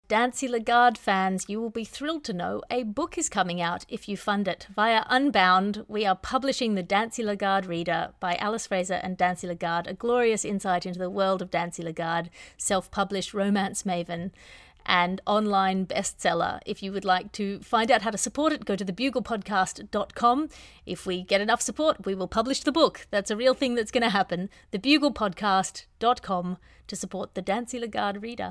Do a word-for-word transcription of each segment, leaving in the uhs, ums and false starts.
Dancy Lagarde fans, you will be thrilled to know a book is coming out if you fund it. Via Unbound, we are publishing The Dancy Lagarde Reader by Alice Fraser and Dancy Lagarde, a glorious insight into the world of Dancy Lagarde, self-published romance maven and online bestseller. If you would like to find out how to support it, go to the bugle podcast dot com. If we get enough support, we will publish the book. That's a real thing that's going to happen. the bugle podcast dot com to support The Dancy Lagarde Reader.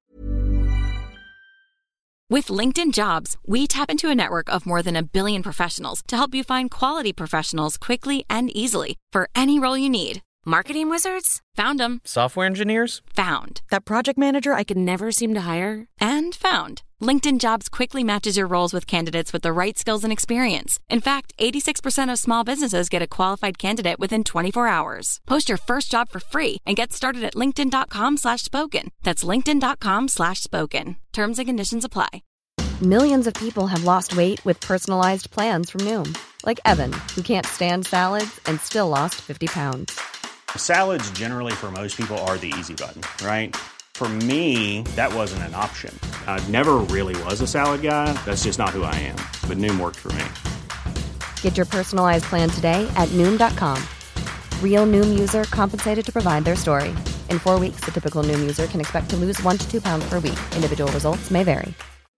With LinkedIn Jobs, we tap into a network of more than a billion professionals to help you find quality professionals quickly and easily for any role you need. Marketing wizards? Found them. Software engineers? Found. That project manager I could never seem to hire? And found. LinkedIn Jobs quickly matches your roles with candidates with the right skills and experience. In fact, eighty-six percent of small businesses get a qualified candidate within twenty-four hours. Post your first job for free and get started at linkedin.com slash spoken. That's linkedin.com slash spoken. Terms and conditions apply. Millions of people have lost weight with personalized plans from Noom. Like Evan, who can't stand salads and still lost fifty pounds. Salads generally for most people are the easy button, right? For me, that wasn't an option. I never really was a salad guy. That's just not who I am. But Noom worked for me. Get your personalized plan today at Noom dot com. Real Noom user compensated to provide their story. In four weeks, the typical Noom user can expect to lose one to two pounds per week. Individual results may vary.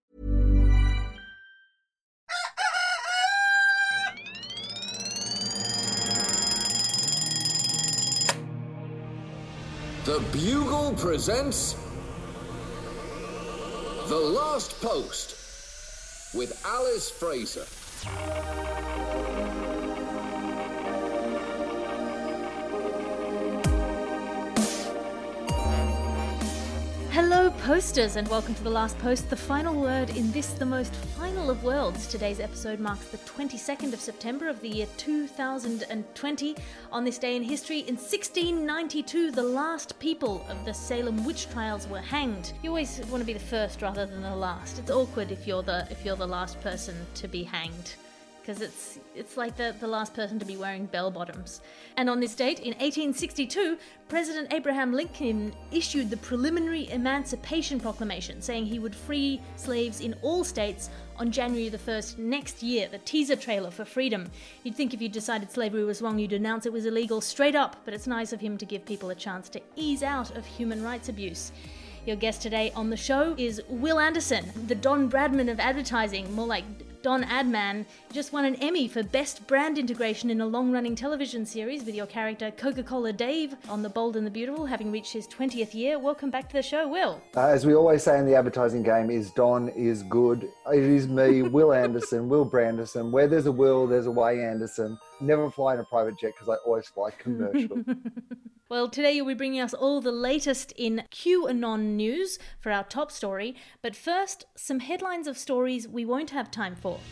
The Bugle presents The Last Post with Alice Fraser. Hello posters and welcome to The Last Post, the final word in this, the most final of worlds. Today's episode marks the twenty-second of September of the year two thousand twenty. On this day in history, in sixteen ninety-two, the last people of the Salem witch trials were hanged. You always want to be the first rather than the last. It's awkward if you're the if you're the last person to be hanged, because it's it's like the, the last person to be wearing bell-bottoms. And on this date, in eighteen sixty-two, President Abraham Lincoln issued the Preliminary Emancipation Proclamation, saying he would free slaves in all states on January the first next year, the teaser trailer for freedom. You'd think if you decided slavery was wrong, you'd announce it was illegal straight up, but it's nice of him to give people a chance to ease out of human rights abuse. Your guest today on the show is Will Anderson, the Don Bradman of advertising, more like Don Adman. You just won an Emmy for Best Brand Integration in a long-running television series with your character Coca-Cola Dave on The Bold and the Beautiful, having reached his twentieth year. Welcome back to the show, Will. Uh, as we always say in the advertising game, is Don is good. It is me, Will Anderson, Will Branderson. Where there's a Will, there's a way Anderson. Never fly in a private jet because I always fly commercial. Well, today you'll be bringing us all the latest in QAnon news for our top story. But first, some headlines of stories we won't have time for.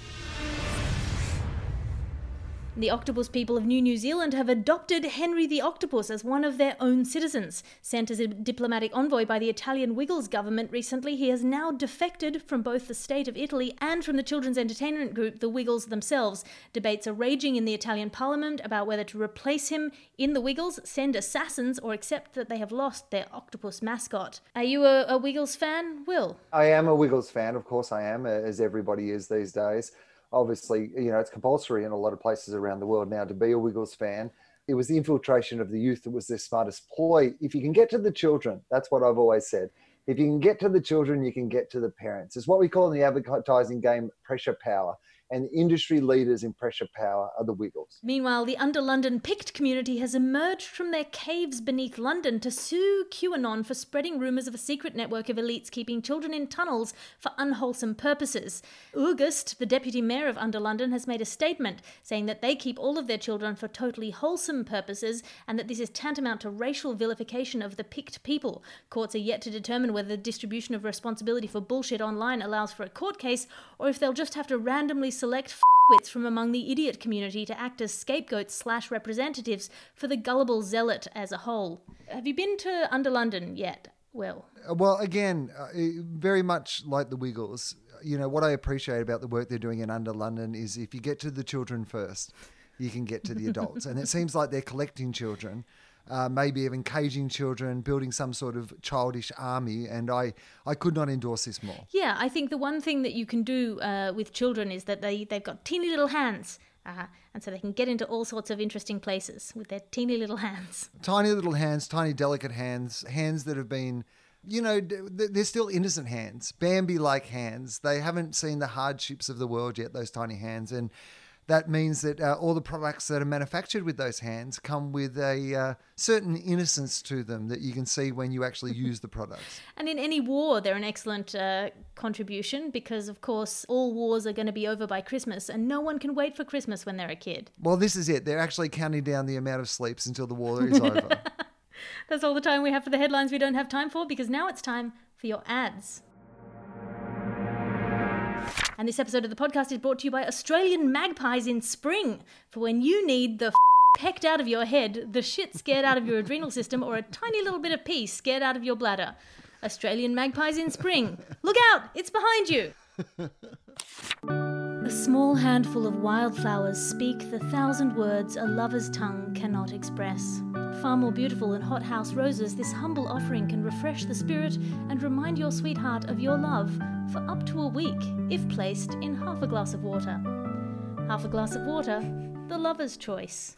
The octopus people of New New Zealand have adopted Henry the Octopus as one of their own citizens. Sent as a diplomatic envoy by the Italian Wiggles government recently, he has now defected from both the state of Italy and from the children's entertainment group, the Wiggles themselves. Debates are raging in the Italian parliament about whether to replace him in the Wiggles, send assassins, or accept that they have lost their octopus mascot. Are you a, a Wiggles fan, Will? I am a Wiggles fan, of course I am, as everybody is these days. Obviously, you know, it's compulsory in a lot of places around the world now to be a Wiggles fan. It was the infiltration of the youth that was their smartest ploy. If you can get to the children, that's what I've always said. If you can get to the children, you can get to the parents. It's what we call in the advertising game pressure power. And industry leaders in pressure power are the Wiggles. Meanwhile, the under-London Pict community has emerged from their caves beneath London to sue QAnon for spreading rumours of a secret network of elites keeping children in tunnels for unwholesome purposes. August, the deputy mayor of Under-London, has made a statement saying that they keep all of their children for totally wholesome purposes and that this is tantamount to racial vilification of the Pict people. Courts are yet to determine whether the distribution of responsibility for bullshit online allows for a court case or if they'll just have to randomly select f***wits from among the idiot community to act as scapegoats slash representatives for the gullible zealot as a whole. Have you been to Under-London yet, Will? Well, again, uh, very much like the Wiggles, you know, what I appreciate about the work they're doing in Under-London is if you get to the children first, you can get to the adults. And it seems like they're collecting children uh, maybe even caging children, building some sort of childish army, and I, I could not endorse this more. Yeah, I think the one thing that you can do uh, with children is that they, they've got teeny little hands, uh, and so they can get into all sorts of interesting places with their teeny little hands. Tiny little hands, tiny delicate hands, hands that have been... You know, they're still innocent hands, Bambi-like hands. They haven't seen the hardships of the world yet, those tiny hands. And that means that uh, all the products that are manufactured with those hands come with a uh, certain innocence to them that you can see when you actually use the products. And in any war, they're an excellent uh, contribution because, of course, all wars are going to be over by Christmas and no one can wait for Christmas when they're a kid. Well, this is it. They're actually counting down the amount of sleeps until the war is over. That's all the time we have for the headlines we don't have time for, because now it's time for your ads. And this episode of the podcast is brought to you by Australian Magpies in Spring, for when you need the f- pecked out of your head, the shit scared out of your adrenal system, or a tiny little bit of pee scared out of your bladder. Australian Magpies in Spring. Look out, it's behind you. A small handful of wildflowers speak the thousand words a lover's tongue cannot express. Far more beautiful than hothouse roses, this humble offering can refresh the spirit and remind your sweetheart of your love for up to a week, if placed in half a glass of water. Half a glass of water, the lover's choice.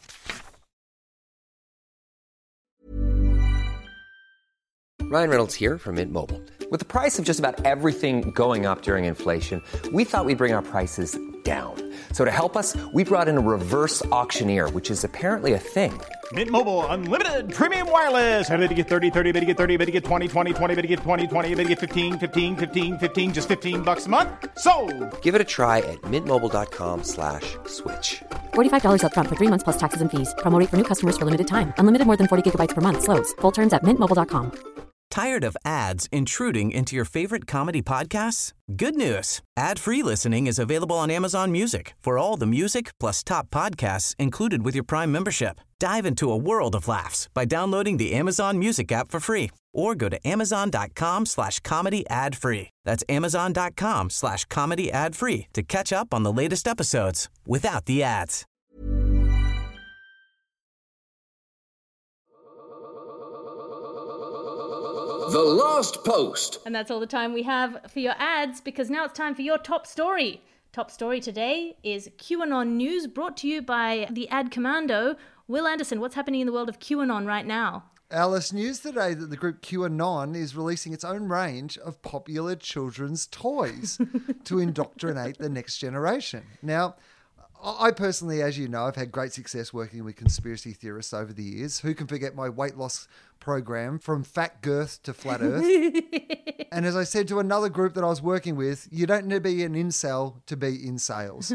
Ryan Reynolds here from Mint Mobile. With the price of just about everything going up during inflation, we thought we'd bring our prices down. So to help us, we brought in a reverse auctioneer, which is apparently a thing. Mint Mobile Unlimited Premium Wireless. How to get thirty, thirty, how to get thirty, how to get twenty, twenty, twenty, how to get twenty, twenty, how to get fifteen, fifteen, fifteen, fifteen, just fifteen bucks a month? Sold! Give it a try at mintmobile.com slash switch. forty-five dollars up front for three months plus taxes and fees. Promo rate for new customers for limited time. Unlimited more than forty gigabytes per month. Slows full terms at mint mobile dot com. Tired of ads intruding into your favorite comedy podcasts? Good news. Ad-free listening is available on Amazon Music for all the music plus top podcasts included with your Prime membership. Dive into a world of laughs by downloading the Amazon Music app for free or go to amazon.com slash comedy ad free. That's amazon.com slash comedy ad free to catch up on the latest episodes without the ads. The Last Post. And that's all the time we have for your ads, because now it's time for your top story. Top story today is QAnon news, brought to you by the Ad Commando. Will Anderson, what's happening in the world of QAnon right now? Alice, news today that the group QAnon is releasing its own range of popular children's toys to indoctrinate the next generation. Now, I personally, as you know, I've had great success working with conspiracy theorists over the years. Who can forget my weight loss program from fat girth to flat earth? And as I said to another group that I was working with, you don't need to be an incel to be in sales.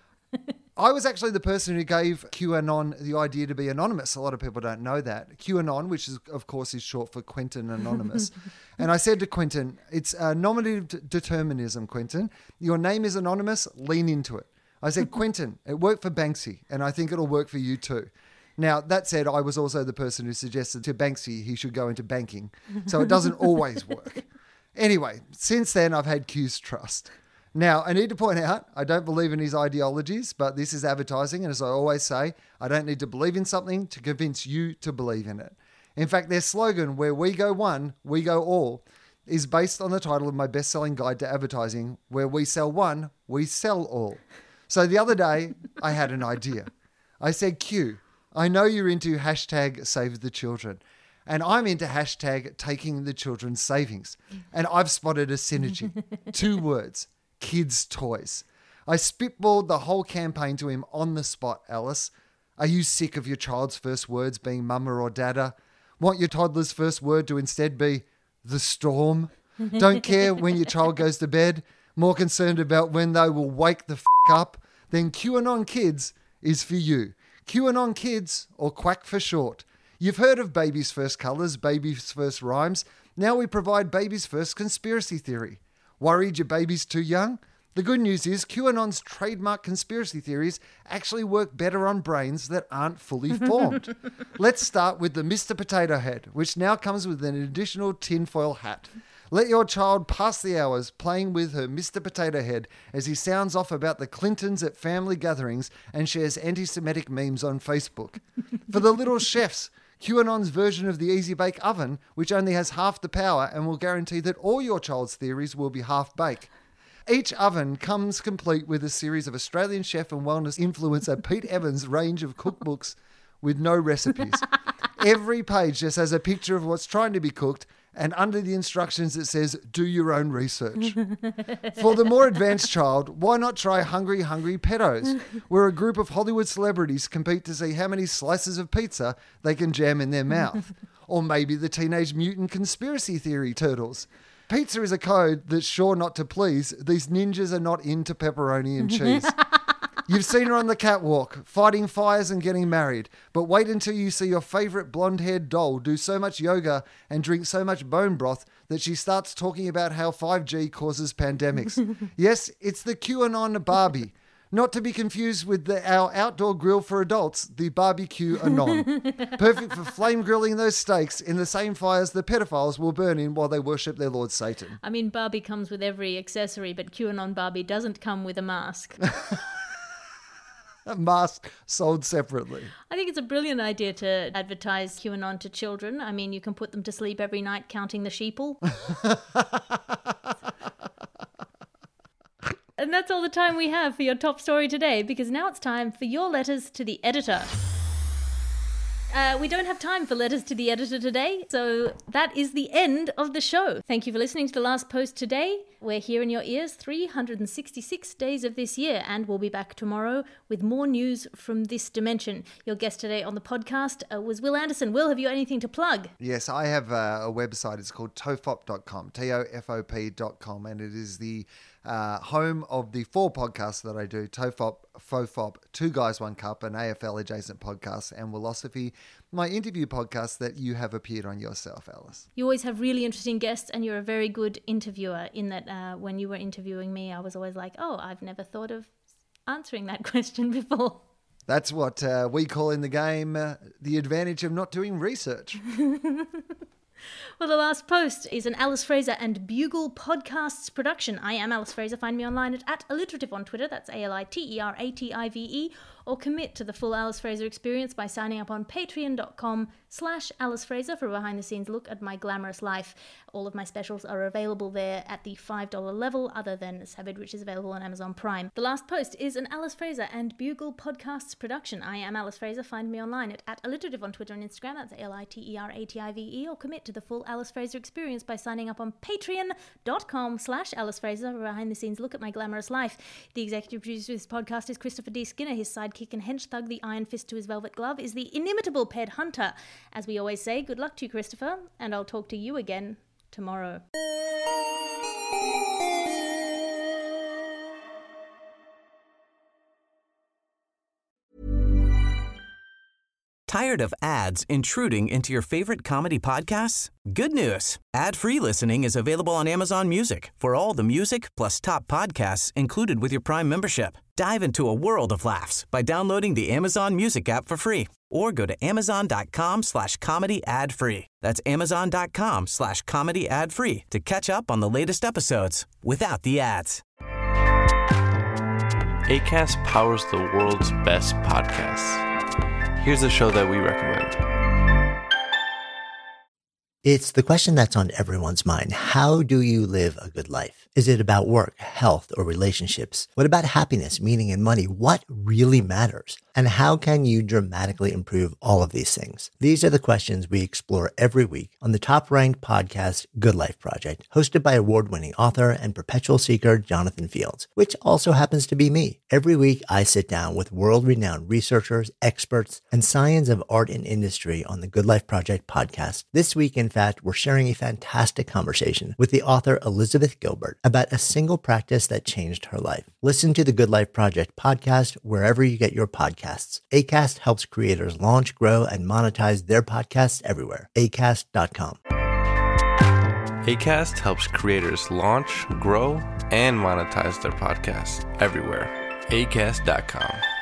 I was actually the person who gave QAnon the idea to be anonymous. A lot of people don't know that. QAnon, which is, of course, is short for Quentin Anonymous. And I said to Quentin, it's uh, nominative d- determinism, Quentin. Your name is anonymous, lean into it. I said, Quentin, it worked for Banksy, and I think it'll work for you too. Now, that said, I was also the person who suggested to Banksy he should go into banking, so it doesn't always work. Anyway, since then, I've had Q's trust. Now, I need to point out, I don't believe in his ideologies, but this is advertising, and as I always say, I don't need to believe in something to convince you to believe in it. In fact, their slogan, where we go one, we go all, is based on the title of my best-selling guide to advertising, where we sell one, we sell all. So the other day, I had an idea. I said, Q, I know you're into hashtag save the children, and I'm into hashtag taking the children's savings. And I've spotted a synergy. Two words, kids' toys. I spitballed the whole campaign to him on the spot, Alice. Are you sick of your child's first words being mama or dada? Want your toddler's first word to instead be the storm? Don't care when your child goes to bed? More concerned about when they will wake the f*** up? Then QAnon Kids is for you. QAnon Kids, or Quack for short. You've heard of Baby's First Colours, Baby's First Rhymes. Now we provide Baby's First Conspiracy Theory. Worried your baby's too young? The good news is QAnon's trademark conspiracy theories actually work better on brains that aren't fully formed. Let's start with the Mister Potato Head, which now comes with an additional tinfoil hat. Let your child pass the hours playing with her Mister Potato Head as he sounds off about the Clintons at family gatherings and shares anti-Semitic memes on Facebook. For the little chefs, QAnon's version of the Easy Bake Oven, which only has half the power and will guarantee that all your child's theories will be half bake. Each oven comes complete with a series of Australian chef and wellness influencer Pete Evans' range of cookbooks with no recipes. Every page just has a picture of what's trying to be cooked, and under the instructions it says, do your own research. For the more advanced child, why not try Hungry Hungry Pedos, where a group of Hollywood celebrities compete to see how many slices of pizza they can jam in their mouth. Or maybe the Teenage Mutant Conspiracy Theory Turtles. Pizza is a code that's sure not to please. These ninjas are not into pepperoni and cheese. You've seen her on the catwalk, fighting fires and getting married. But wait until you see your favourite blonde-haired doll do so much yoga and drink so much bone broth that she starts talking about how five G causes pandemics. Yes, it's the QAnon Barbie. Not to be confused with the, our outdoor grill for adults, the Barbecue Anon. Perfect for flame grilling those steaks in the same fires the pedophiles will burn in while they worship their Lord Satan. I mean, Barbie comes with every accessory, but QAnon Barbie doesn't come with a mask. A mask sold separately. I think it's a brilliant idea to advertise QAnon to children. I mean, you can put them to sleep every night counting the sheeple. And that's all the time we have for your top story today, because now it's time for your letters to the editor. Uh, we don't have time for letters to the editor today, so that is the end of the show. Thank you for listening to The Last Post today. We're here in your ears three hundred sixty-six days of this year, and we'll be back tomorrow with more news from this dimension. Your guest today on the podcast uh, was Will Anderson. Will, have you got anything to plug? Yes, I have a, a website. It's called tofop dot com, T O F O P dot com, and it is the uh, home of the four podcasts that I do, Tofop, Fofop, Two Guys, One Cup, an A F L-adjacent podcast, and Willosophy, my interview podcast that you have appeared on yourself, Alice. You always have really interesting guests, and you're a very good interviewer in that uh, when you were interviewing me, I was always like, oh, I've never thought of answering that question before. That's what uh, we call in the game uh, the advantage of not doing research. Well, The Last Post is an Alice Fraser and Bugle Podcasts production. I am Alice Fraser. Find me online at, at alliterative on Twitter. That's A L I T E R A T I V E. Or commit to the full Alice Fraser experience by signing up on patreon.com slash Alice Fraser for a behind-the-scenes look at my glamorous life. All of my specials are available there at the five dollars level, other than Savage, which is available on Amazon Prime. The Last Post is an Alice Fraser and Bugle Podcasts production. I am Alice Fraser. Find me online at, at alliterative on Twitter and Instagram. That's A L I T E R A T I V E. Or commit to the full Alice Fraser experience by signing up on patreon.com slash Alice Fraser for a behind-the-scenes look at my glamorous life. The executive producer of this podcast is Christopher D. Skinner. His sidekick and hench thug, the iron fist to his velvet glove, is the inimitable Ped Hunter. As we always say, good luck to you, Christopher, and I'll talk to you again tomorrow. Tired of ads intruding into your favorite comedy podcasts? Good news. Ad-free listening is available on Amazon Music for all the music plus top podcasts included with your Prime membership. Dive into a world of laughs by downloading the Amazon Music app for free or go to amazon.com slash comedy ad free. That's amazon.com slash comedy ad free to catch up on the latest episodes without the ads. Acast powers the world's best podcasts. Here's a show that we recommend. It's the question that's on everyone's mind. How do you live a good life? Is it about work, health, or relationships? What about happiness, meaning, and money? What really matters? And how can you dramatically improve all of these things? These are the questions we explore every week on the top-ranked podcast, Good Life Project, hosted by award-winning author and perpetual seeker Jonathan Fields, which also happens to be me. Every week, I sit down with world-renowned researchers, experts, and science of art and industry on the Good Life Project podcast. This week, in fact, we're sharing a fantastic conversation with the author Elizabeth Gilbert about a single practice that changed her life. Listen to the Good Life Project podcast wherever you get your podcasts. Acast helps creators launch, grow, and monetize their podcasts everywhere. acast dot com. Acast helps creators launch, grow, and monetize their podcasts everywhere. acast dot com.